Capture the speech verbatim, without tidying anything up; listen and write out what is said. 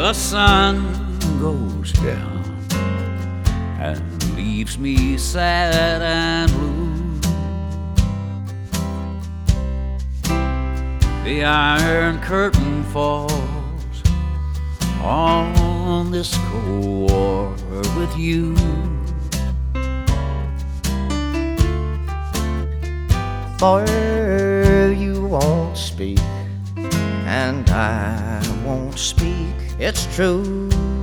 the sun goes down and leaves me sad and blue. The iron curtain falls on this cold war with you. For you won't speak, and I won't speak. It's true.